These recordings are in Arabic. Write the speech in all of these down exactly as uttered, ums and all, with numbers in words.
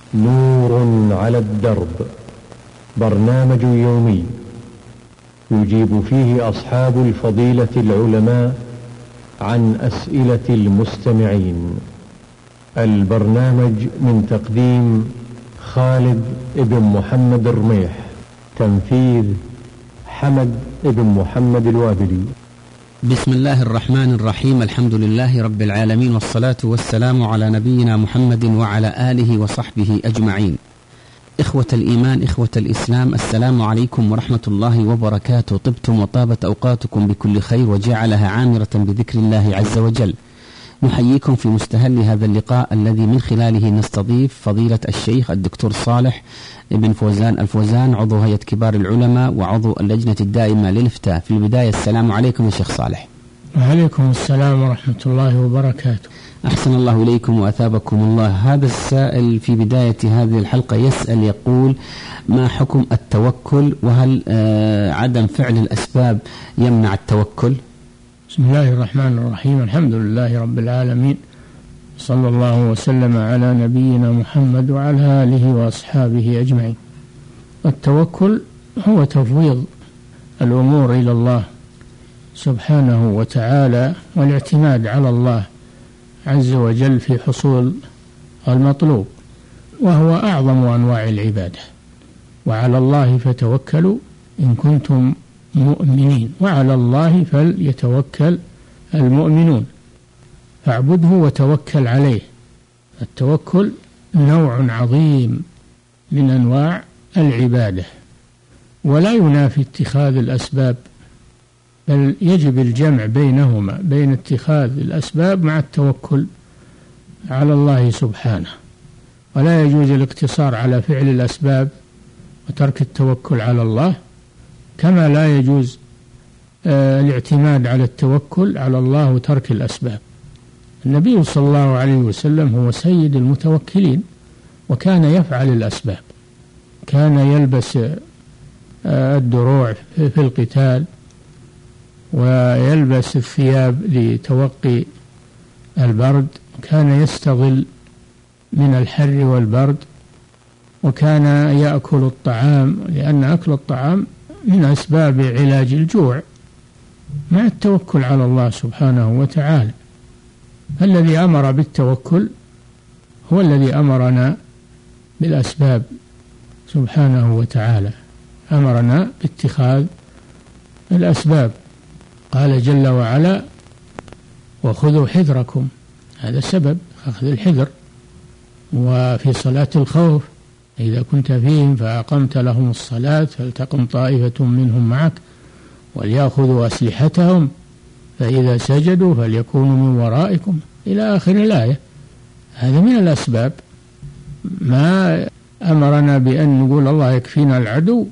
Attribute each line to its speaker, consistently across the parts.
Speaker 1: نور على الدرب، برنامج يومي يجيب فيه أصحاب الفضيلة العلماء عن أسئلة المستمعين. البرنامج من تقديم خالد ابن محمد الرميح، تنفيذ حمد ابن محمد الوابلي.
Speaker 2: بسم الله الرحمن الرحيم. الحمد لله رب العالمين، والصلاة والسلام على نبينا محمد وعلى آله وصحبه أجمعين. إخوة الإيمان، إخوة الإسلام، السلام عليكم ورحمة الله وبركاته. طبتم وطابت أوقاتكم بكل خير وجعلها عامرة بذكر الله عز وجل. نحييكم في مستهل هذا اللقاء الذي من خلاله نستضيف فضيلة الشيخ الدكتور صالح ابن فوزان الفوزان، عضو هيئة كبار العلماء وعضو اللجنة الدائمة للإفتاء. في البداية السلام عليكم يا شيخ صالح.
Speaker 3: وعليكم السلام ورحمة الله وبركاته.
Speaker 2: أحسن الله إليكم وأثابكم الله. هذا السائل في بداية هذه الحلقة يسأل يقول: ما حكم التوكل، وهل آه عدم فعل الأسباب يمنع التوكل؟
Speaker 3: بسم الله الرحمن الرحيم. الحمد لله رب العالمين، صلى الله وسلم على نبينا محمد وعلى آله وأصحابه أجمعين. التوكل هو تفويض الأمور إلى الله سبحانه وتعالى، والاعتماد على الله عز وجل في حصول المطلوب، وهو أعظم أنواع العبادة. وعلى الله فتوكلوا إن كنتم مؤمنين، وعلى الله فليتوكل المؤمنون، فاعبده وتوكل عليه. التوكل نوع عظيم من أنواع العبادة، ولا ينافي اتخاذ الأسباب، بل يجب الجمع بينهما، بين اتخاذ الأسباب مع التوكل على الله سبحانه. ولا يجوز الاقتصار على فعل الأسباب وترك التوكل على الله، كما لا يجوز آه الاعتماد على التوكل على الله وترك الأسباب. النبي صلى الله عليه وسلم هو سيد المتوكلين، وكان يفعل الأسباب، كان يلبس آه الدروع في القتال، ويلبس الثياب لتوقي البرد، كان يستظل من الحر والبرد، وكان يأكل الطعام، لأن أكل الطعام من أسباب علاج الجوع، مع التوكل على الله سبحانه وتعالى. الذي أمر بالتوكل هو الذي أمرنا بالأسباب سبحانه وتعالى، أمرنا باتخاذ الأسباب. قال جل وعلا: وخذوا حذركم، هذا سبب أخذ الحذر. وفي صلاة الخوف: إذا كنت فيهم فأقمت لهم الصلاة فلتقم طائفة منهم معك وليأخذوا أسلحتهم فإذا سجدوا فليكونوا من ورائكم، إلى آخر الآية. هذا من الأسباب. ما أمرنا بأن نقول الله يكفينا العدو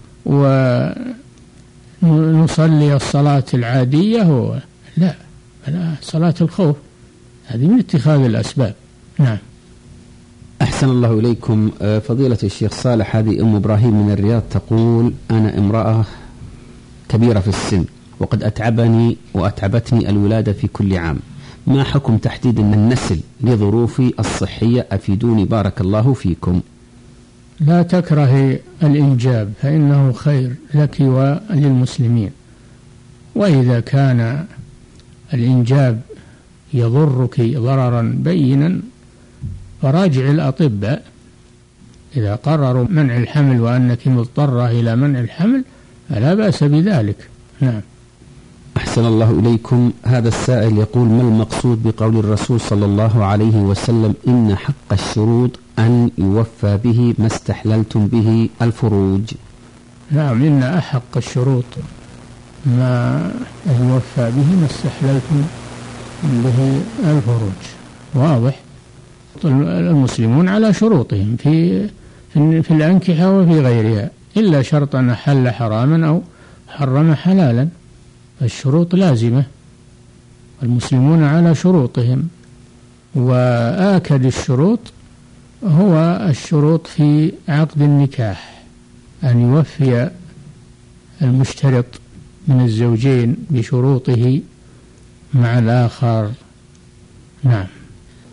Speaker 3: ونصلي الصلاة العادية، لا، لا، صلاة الخوف هذه من اتخاذ الأسباب. نعم.
Speaker 2: أحسن الله إليكم. فضيلة الشيخ صالح، هذه أم إبراهيم من الرياض تقول: أنا امرأة كبيرة في السن، وقد أتعبني وأتعبتني الولادة في كل عام. ما حكم تحديد النسل لظروفي الصحية؟ أفيدوني بارك الله فيكم.
Speaker 3: لا تكره الإنجاب، فإنه خير لك وللمسلمين. وإذا كان الإنجاب يضرك ضررا بينا فراجع الأطباء، إذا قرروا منع الحمل وأنك مضطرة إلى منع الحمل فلا بأس بذلك. نعم.
Speaker 2: أحسن الله إليكم. هذا السائل يقول: ما المقصود بقول الرسول صلى الله عليه وسلم: إن حق الشروط أن يوفى به ما استحللتم به الفروج؟
Speaker 3: نعم، إن أحق الشروط ما يوفى به ما استحللتم به الفروج. واضح. المسلمون على شروطهم في في, في الأنكحة وفي غيرها، إلا شرطا حل حراما أو حرم حلالا، الشروط لازمة. المسلمون على شروطهم، وآكد الشروط هو الشروط في عقد النكاح، أن يوفي المشترط من الزوجين بشروطه مع الآخر. نعم.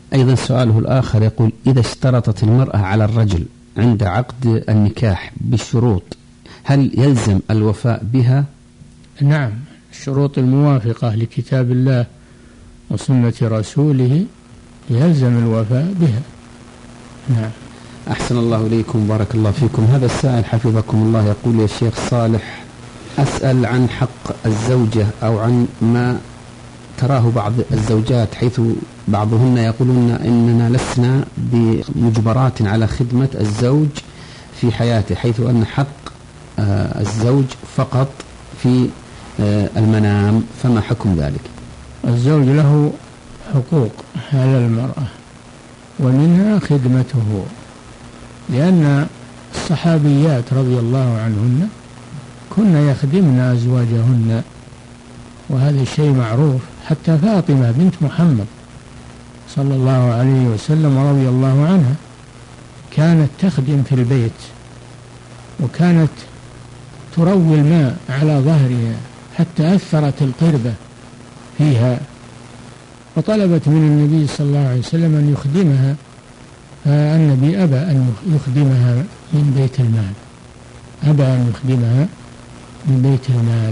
Speaker 2: أيضا سؤاله الآخر يقول: إذا اشترطت المرأة على الرجل عند عقد النكاح بالشروط هل يلزم الوفاء بها؟
Speaker 3: نعم، الشروط الموافقة لكتاب الله وسنة رسوله يلزم الوفاء بها. نعم.
Speaker 2: أحسن الله إليكم، بارك الله فيكم. هذا السائل حفظكم الله يقول: يا شيخ صالح، أسأل عن حق الزوجة أو عن ما تراه بعض الزوجات، حيث بعضهن يقولون إننا لسنا بمجبرات على خدمة الزوج في حياته، حيث أن حق الزوج فقط في المنام، فما حكم ذلك؟
Speaker 3: الزوج له حقوق على المرأة ومنها خدمته، لأن الصحابيات رضي الله عنهن كن يخدمن أزواجهن، وهذا الشيء معروف. حتى فاطمة بنت محمد صلى الله عليه وسلم رضي الله عنها كانت تخدم في البيت، وكانت تروي الماء على ظهرها حتى أثرت القربة فيها، وطلبت من النبي صلى الله عليه وسلم أن يخدمها، فالنبي أبى أن يخدمها من بيت المال، أبى أن يخدمها من بيت المال،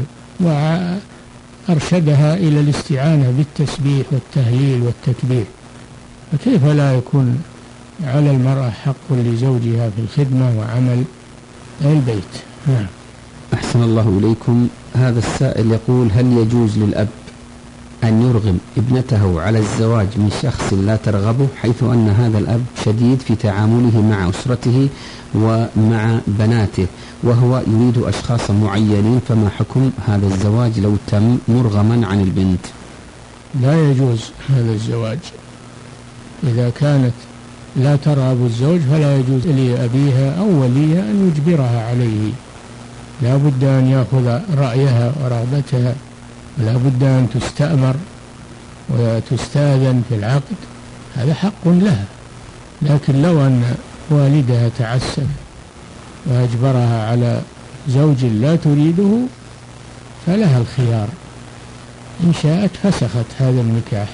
Speaker 3: وأرشدها إلى الاستعانة بالتسبيح والتهليل والتكبير. فكيف لا يكون على المرأة حق لزوجها في الخدمة وعمل البيت؟ نعم.
Speaker 2: أحسن الله إليكم. هذا السائل يقول: هل يجوز للأب أن يرغم ابنته على الزواج من شخص لا ترغبه، حيث أن هذا الأب شديد في تعامله مع أسرته ومع بناته، وهو يريد أشخاصا معينين، فما حكم هذا الزواج لو تم مرغما عن البنت؟
Speaker 3: لا يجوز هذا الزواج. إذا كانت لا ترغب الزوج فلا يجوز لأبيها أو وليها أن يجبرها عليه، لا بد أن يأخذ رأيها ورغبتها، ولا بد أن تستأمر وتستأذن في العقد، هذا حق لها. لكن لو أن والدها تعسف وأجبرها على زوج لا تريده فلها الخيار، إن شاءت فسخت هذا النكاح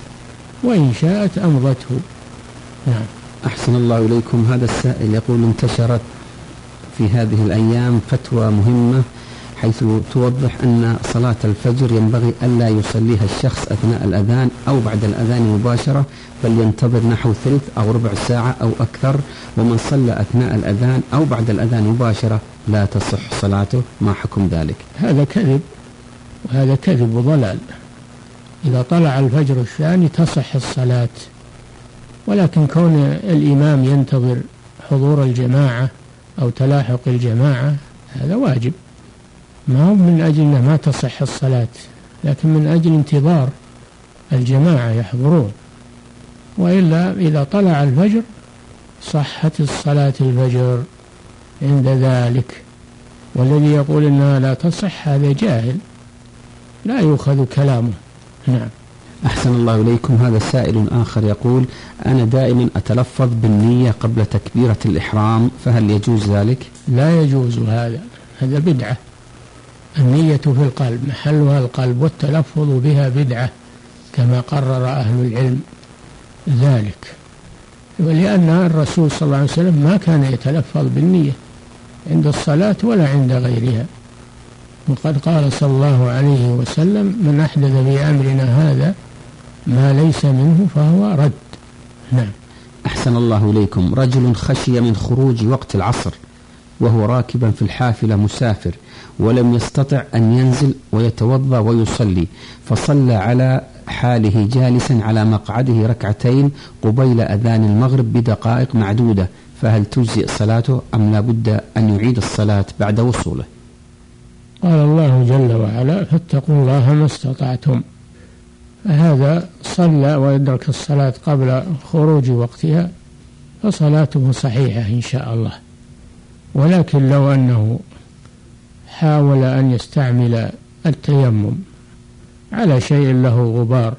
Speaker 3: وإن شاءت أمضته. نعم.
Speaker 2: أحسن الله إليكم. هذا السائل يقول: انتشرت في هذه الأيام فتوى مهمة حيث توضح أن صلاة الفجر ينبغي ألا يصليها الشخص أثناء الأذان أو بعد الأذان مباشرة، بل ينتظر نحو ثلث أو ربع ساعة أو أكثر، ومن صلى أثناء الأذان أو بعد الأذان مباشرة لا تصح صلاته، ما حكم ذلك؟
Speaker 3: هذا كذب، وهذا كذب وضلال. إذا طلع الفجر الثاني تصح الصلاة، ولكن كون الإمام ينتظر حضور الجماعة أو تلاحق الجماعة هذا واجب، ما هو من أجل أنه ما تصح الصلاة، لكن من أجل انتظار الجماعة يحضرون. وإلا إذا طلع الفجر صحت الصلاة الفجر عند ذلك. والذي يقول إنها لا تصح هذا جاهل لا يؤخذ كلامه. نعم.
Speaker 2: أحسن الله إليكم. هذا سائل آخر يقول: أنا دائما أتلفظ بالنية قبل تكبيرة الإحرام، فهل يجوز ذلك؟
Speaker 3: لا يجوز هذا، هذا بدعة. النية في القلب محلها القلب، والتلفظ بها بدعة كما قرر أهل العلم ذلك، ولأن الرسول صلى الله عليه وسلم ما كان يتلفظ بالنية عند الصلاة ولا عند غيرها، وقد قال صلى الله عليه وسلم: من أحدث في أمرنا هذا ما ليس منه فهو رد. نعم.
Speaker 2: أحسن الله إليكم. رجل خشي من خروج وقت العصر وهو راكبا في الحافلة مسافر، ولم يستطع أن ينزل ويتوضأ ويصلي، فصلى على حاله جالسا على مقعده ركعتين قبيل أذان المغرب بدقائق معدودة، فهل تجزئ صلاته أم لا بد أن يعيد الصلاة بعد وصوله؟
Speaker 3: قال الله جل وعلا: فاتقوا الله ما استطعتم. فهذا صلى ويدرك الصلاة قبل خروج وقتها فصلاته صحيحة إن شاء الله. ولكن لو أنه حاول أن يستعمل التيمم على شيء له غبار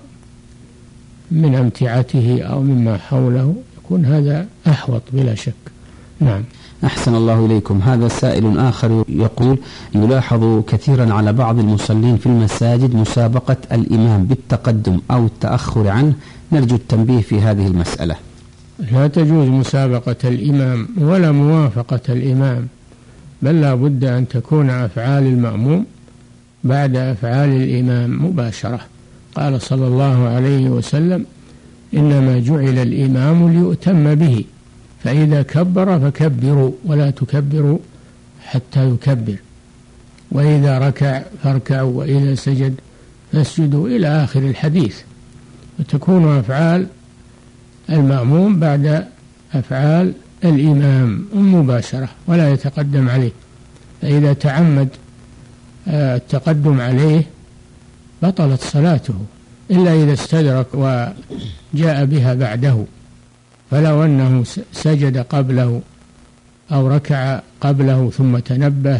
Speaker 3: من أمتعته أو مما حوله يكون هذا أحوط بلا شك. نعم.
Speaker 2: أحسن الله إليكم. هذا سائل آخر يقول: يلاحظ كثيرا على بعض المصلين في المساجد مسابقة الإمام بالتقدم أو التأخر عنه، نرجو التنبيه في هذه المسألة.
Speaker 3: لا تجوز مسابقة الإمام ولا موافقة الإمام، بل لا بد أن تكون أفعال المأموم بعد أفعال الإمام مباشرة. قال صلى الله عليه وسلم: إنما جعل الإمام ليؤتم به، فإذا كبر فكبروا ولا تكبروا حتى يكبر، وإذا ركع فاركعوا، وإذا سجد فاسجدوا، إلى آخر الحديث. وتكون أفعال المأموم بعد أفعال الإمام مباشرة ولا يتقدم عليه، فإذا تعمد التقدم عليه بطلت صلاته، إلا إذا استدرك وجاء بها بعده. فلو أنه سجد قبله أو ركع قبله ثم تنبه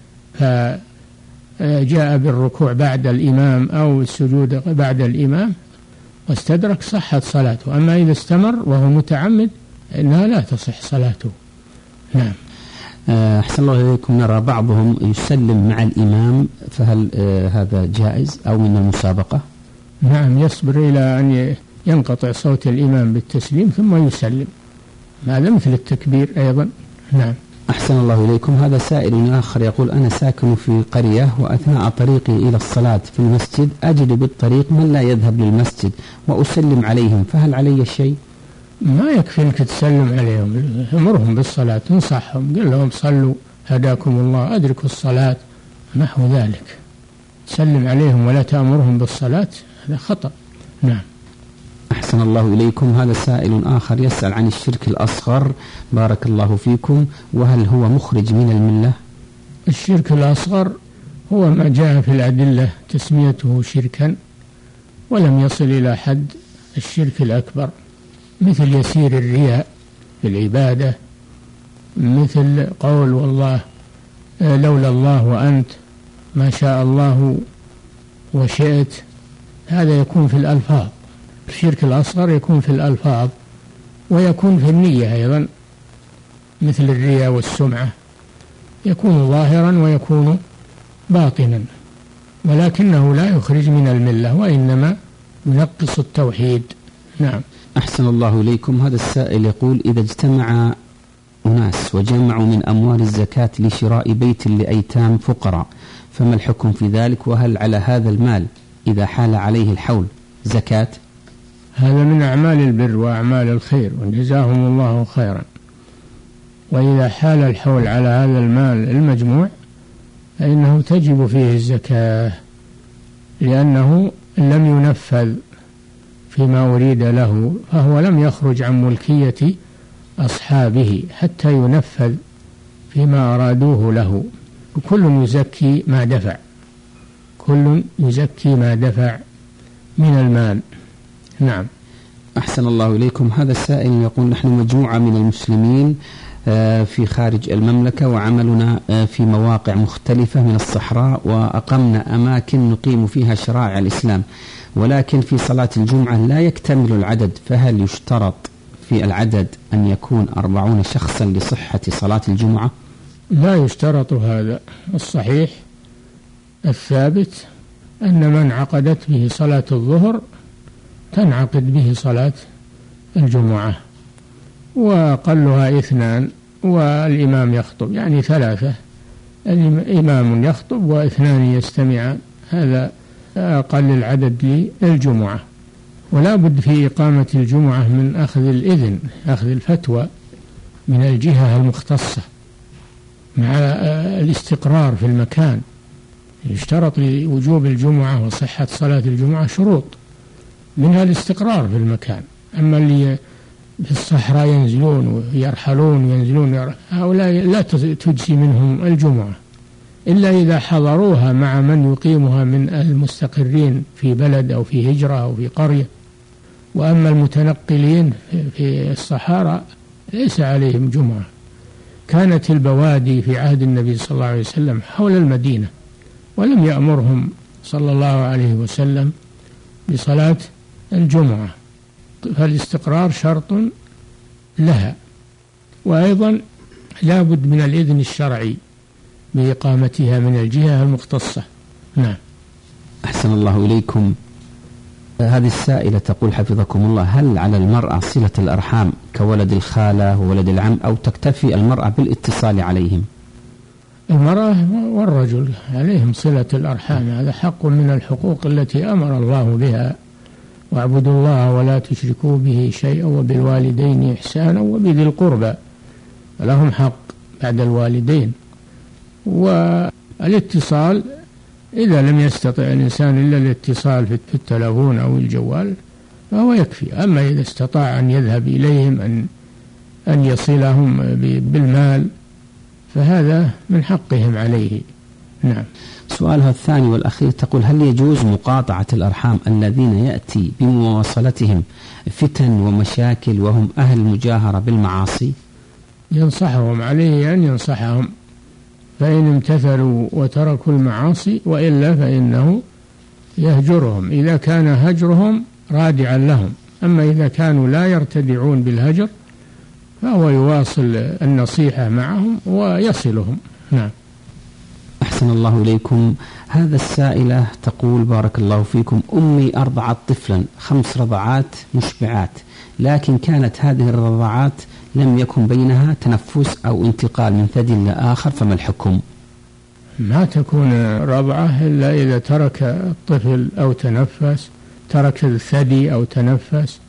Speaker 3: فجاء بالركوع بعد الإمام أو السجود بعد الإمام واستدرك صحت صلاته. أما إذا استمر وهو متعمد إنها لا تصح صلاته. نعم.
Speaker 2: أحسن الله إليكم. نرى بعضهم يسلم مع الإمام، فهل هذا جائز أو من المسابقة؟
Speaker 3: نعم، يصبر إلى أن ينقطع صوت الإمام بالتسليم ثم يسلم، هذا مثل التكبير أيضا. نعم.
Speaker 2: أحسن الله إليكم. هذا سائل آخر يقول: أنا ساكن في قرية، وأثناء طريقي إلى الصلاة في المسجد أجد بالطريق من لا يذهب للمسجد وأسلم عليهم، فهل علي شيء؟
Speaker 3: ما يكفي أنك تسلم عليهم، امرهم بالصلاة، انصحهم، قل لهم صلوا هداكم الله، أدركوا الصلاة، نحو ذلك. تسلم عليهم ولا تأمرهم بالصلاة، هذا خطأ. نعم.
Speaker 2: أحسن الله إليكم. هذا سائل آخر يسأل عن الشرك الأصغر، بارك الله فيكم، وهل هو مخرج من الملة؟
Speaker 3: الشرك الأصغر هو ما جاء في الأدلة تسميته شركا ولم يصل إلى حد الشرك الأكبر، مثل يسير الرياء في العبادة، مثل قول والله لولا الله وأنت ما شاء الله وشئت، هذا يكون في الألفاظ. الشرك الأصغر يكون في الألفاظ ويكون في النية أيضا، مثل الرياء والسمعة، يكون ظاهرا ويكون باطنا، ولكنه لا يخرج من الملة، وإنما ينقص التوحيد. نعم.
Speaker 2: أحسن الله إليكم. هذا السائل يقول: إذا اجتمع أناس وجمعوا من أموال الزكاة لشراء بيت لأيتام فقراء، فما الحكم في ذلك؟ وهل على هذا المال إذا حال عليه الحول زكاة؟
Speaker 3: هذا من أعمال البر وأعمال الخير، وجزاهم الله خيرا. وإذا حال الحول على هذا المال المجموع فإنه تجب فيه الزكاة، لأنه لم ينفذ فيما أريد له، فهو لم يخرج عن ملكية أصحابه حتى ينفذ فيما أرادوه له. وكل يزكي ما دفع، كل يزكي ما دفع من المال. نعم.
Speaker 2: أحسن الله إليكم. هذا السائل يقول: نحن مجموعة من المسلمين في خارج المملكة، وعملنا في مواقع مختلفة من الصحراء، وأقمنا أماكن نقيم فيها شرائع الإسلام، ولكن في صلاة الجمعة لا يكتمل العدد، فهل يشترط في العدد أن يكون أربعون شخصا لصحة صلاة الجمعة؟
Speaker 3: لا يشترط هذا. الصحيح الثابت أن من عقدت به صلاة الظهر تنعقد به صلاة الجمعة، وأقلها اثنان والإمام يخطب، يعني ثلاثة، الإمام يخطب واثنان يستمعان، هذا أقل العدد للجمعة. ولا بد في إقامة الجمعة من أخذ الإذن، أخذ الفتوى من الجهة المختصة، مع الاستقرار في المكان. يشترط لوجوب الجمعة وصحة صلاة الجمعة شروط، منها الاستقرار في المكان. أما اللي في الصحراء ينزلون ويرحلون ينزلون، هؤلاء لا تجزي منهم الجمعة إلا إذا حضروها مع من يقيمها من المستقرين في بلد أو في هجرة أو في قرية. وأما المتنقلين في الصحراء ليس عليهم جمعة. كانت البوادي في عهد النبي صلى الله عليه وسلم حول المدينة، ولم يأمرهم صلى الله عليه وسلم بصلاة الجمعة، فالاستقرار شرط لها. وأيضا لا بد من الإذن الشرعي بإقامتها من الجهة المختصة. نعم.
Speaker 2: أحسن الله إليكم. هذه السائلة تقول حفظكم الله: هل على المرأة صلة الأرحام كولد الخالة وولد العم، أو تكتفي المرأة بالاتصال عليهم؟
Speaker 3: المرأة والرجل عليهم صلة الأرحام، هذا حق من الحقوق التي أمر الله بها: واعبدوا الله ولا تشركوا به شيئا وبالوالدين إحسانا وبذي القربى، لهم حق بعد الوالدين. والاتصال إذا لم يستطع الإنسان إلا الاتصال في التلفون أو الجوال فهو يكفي. أما إذا استطاع أن يذهب إليهم، أن أن يصلهم بالمال، فهذا من حقهم عليه. نعم.
Speaker 2: سؤالها الثاني والأخير تقول: هل يجوز مقاطعة الأرحام الذين يأتي بمواصلتهم فتن ومشاكل وهم أهل مجاهرة بالمعاصي؟
Speaker 3: ينصحهم، عليه أن ينصحهم، فإن امتثلوا وتركوا المعاصي، وإلا فإنه يهجرهم إذا كان هجرهم رادعا لهم. أما إذا كانوا لا يرتدعون بالهجر فهو يواصل النصيحة معهم ويصلهم. نعم.
Speaker 2: أحسن الله إليكم. هذا السائلة تقول: بارك الله فيكم، أمي أرضعت طفلا خمس رضعات مشبعات، لكن كانت هذه الرضعات لم يكن بينها تنفس أو انتقال من ثدي لآخر، فما الحكم؟
Speaker 3: ما تكون رضعة إلا إذا ترك الطفل أو تنفس، ترك الثدي أو تنفس.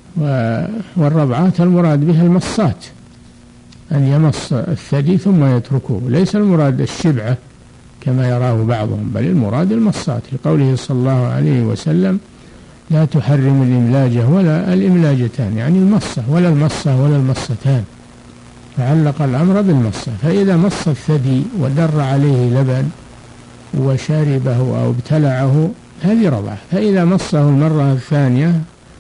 Speaker 3: والرضعات المراد بها المصات، أن يمص الثدي ثم يتركه، ليس المراد الشبعة كما يراه بعضهم، بل المراد المصات، لقوله صلى الله عليه وسلم: لا تحرم الإملاجة ولا الإملاجتان، يعني المصة ولا المصة ولا المصتان، فعلق الأمر بالمصة. فإذا مص الثدي ودر عليه لبن وشربه أو ابتلعه هذه رضعة. فإذا مصه المرة الثانية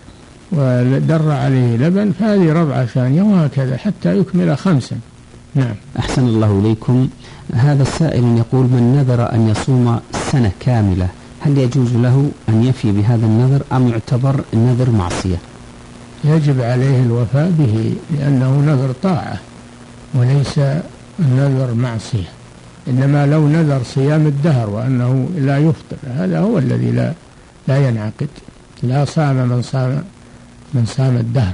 Speaker 3: ودر عليه لبن فهذه رضعة ثانية، وهكذا حتى يكمل خمسا. نعم.
Speaker 2: أحسن الله إليكم. هذا السائل يقول: من نذر أن يصوم سنة كاملة هل يجوز له أن يفي بهذا النذر أم يعتبر النذر معصية؟
Speaker 3: يجب عليه الوفاء به، لأنه نذر طاعة وليس النذر معصية. إنما لو نذر صيام الدهر وأنه لا يفطر، هذا هو الذي لا لا ينعقد. لا صام من صام من صام الدهر.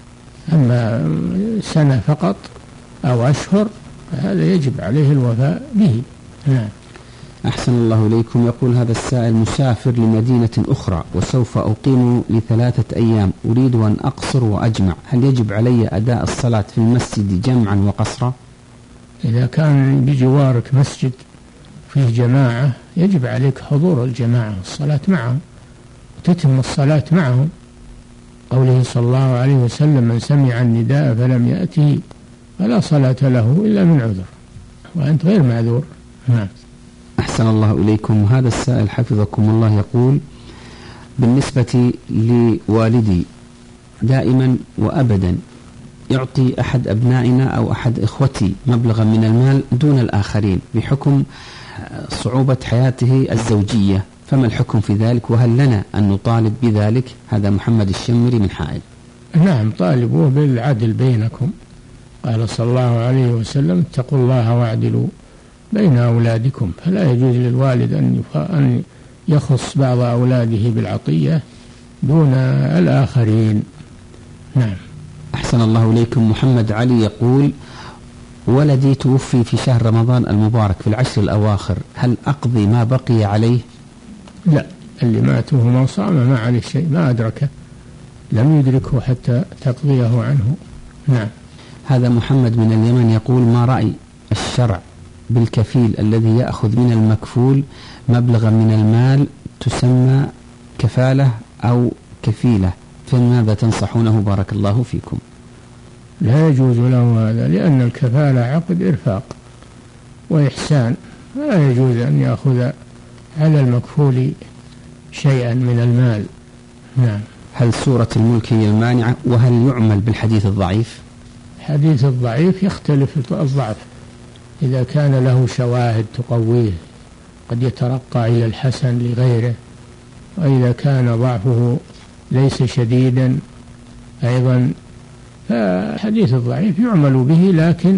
Speaker 3: أما سنة فقط أو أشهر هذا يجب عليه الوفاء به. نعم.
Speaker 2: أحسن الله إليكم. يقول هذا السائل: مسافر لمدينة أخرى وسوف أقيم لثلاثة أيام، أريد أن أقصر وأجمع، هل يجب علي أداء الصلاة في المسجد جمعا وقصرا؟
Speaker 3: إذا كان بجوارك مسجد فيه جماعة يجب عليك حضور الجماعة والصلاة معهم، تتم الصلاة معهم. قوله صلى الله عليه وسلم: من سمع النداء فلم يأته فلا صلاة له إلا من عذر، وأنت غير معذور. نعم.
Speaker 2: أحسن الله إليكم. هذا السائل حفظكم الله يقول: بالنسبة لوالدي دائما وأبدا يعطي أحد أبنائنا أو أحد إخوتي مبلغا من المال دون الآخرين بحكم صعوبة حياته الزوجية، فما الحكم في ذلك، وهل لنا أن نطالب بذلك؟ هذا محمد الشمري من حائل.
Speaker 3: نعم، طالبوه بالعدل بينكم. قال صلى الله عليه وسلم: اتقوا الله واعدلوا بين أولادكم. فلا يجوز للوالد أن يخص بعض أولاده بالعطية دون الآخرين. نعم.
Speaker 2: أحسن الله إليكم. محمد علي يقول: ولدي توفي في شهر رمضان المبارك في العشر الأواخر، هل أقضي ما بقي عليه؟
Speaker 3: لا، اللي مات وهو صام ما عليه شيء، ما أدركه، لم يدركه حتى تقضيه عنه. نعم.
Speaker 2: هذا محمد من اليمن يقول: ما رأي الشرع بالكفيل الذي يأخذ من المكفول مبلغا من المال تسمى كفالة أو كفيلة، فماذا تنصحونه بارك الله فيكم؟
Speaker 3: لا يجوز له هذا، لأن الكفالة عقد إرفاق وإحسان، فلا يجوز أن يأخذ على المكفول شيئا من المال. نعم.
Speaker 2: هل سورة الملك هي المانعة؟ وهل يعمل بالحديث الضعيف؟
Speaker 3: الحديث الضعيف يختلف الضعف، إذا كان له شواهد تقويه قد يترقى إلى الحسن لغيره، وإذا كان ضعفه ليس شديدا أيضا فحديث الضعيف يعمل به، لكن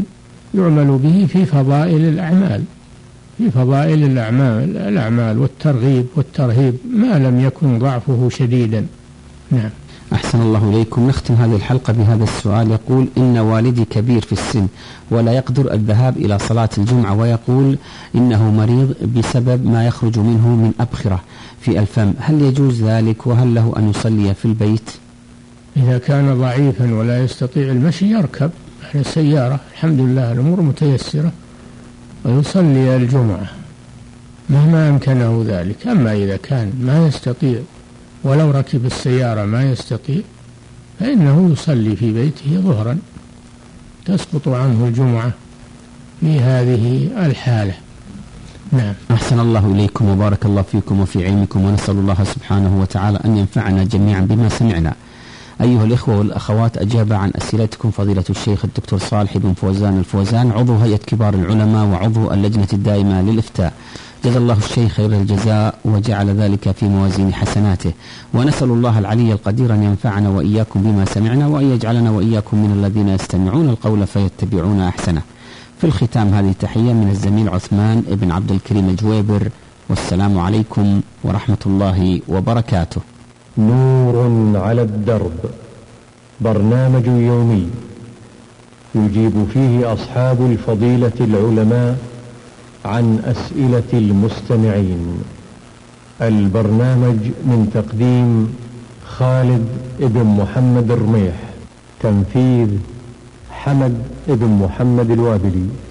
Speaker 3: يعمل به في فضائل الأعمال في فضائل الأعمال الأعمال والترغيب والترهيب ما لم يكن ضعفه شديدا. نعم.
Speaker 2: أحسن الله إليكم. نختم هذه الحلقة بهذا السؤال. يقول: إن والدي كبير في السن ولا يقدر الذهاب إلى صلاة الجمعة، ويقول إنه مريض بسبب ما يخرج منه من أبخرة في الفم، هل يجوز ذلك؟ وهل له أن يصلي في البيت؟
Speaker 3: إذا كان ضعيفا ولا يستطيع المشي يركب على السيارة، الحمد لله الأمور متيسرة، ويصلي الجمعة مهما أمكنه ذلك. أما إذا كان ما يستطيع ولو ركب السيارة ما يستطيع فإنه يصلي في بيته ظهرا، تسقط عنه الجمعة في هذه الحالة. نعم.
Speaker 2: أحسن الله إليكم وبارك الله فيكم وفي علمكم، ونسأل الله سبحانه وتعالى أن ينفعنا جميعا بما سمعنا. أيها الإخوة والأخوات، أجاب عن أسئلتكم فضيلة الشيخ الدكتور صالح بن فوزان الفوزان، عضو هيئة كبار العلماء وعضو اللجنة الدائمة للإفتاء. جزا الله الشيخ خير الجزاء وجعل ذلك في موازين حسناته، ونسأل الله العلي القدير أن ينفعنا وإياكم بما سمعنا، وأن يجعلنا وإياكم من الذين يستمعون القول فيتبعون أحسنه. في الختام هذه تحية من الزميل عثمان بن عبد الكريم الجويبر، والسلام عليكم ورحمة الله وبركاته.
Speaker 1: نور على الدرب، برنامج يومي يجيب فيه أصحاب الفضيلة العلماء عن أسئلة المستمعين. البرنامج من تقديم خالد بن محمد الرميح، تنفيذ حمد بن محمد الوابلي.